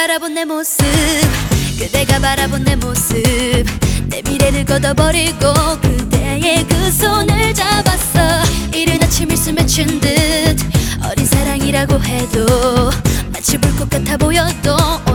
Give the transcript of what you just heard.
바라본 내 모습, 그대가 바라본 내 모습, 내 미래를 걷어버리고 그대의 그 손을 잡았어. 이른 아침 일수 맺힌 듯 어린 사랑이라고 해도 마치 볼 것 같아 보여도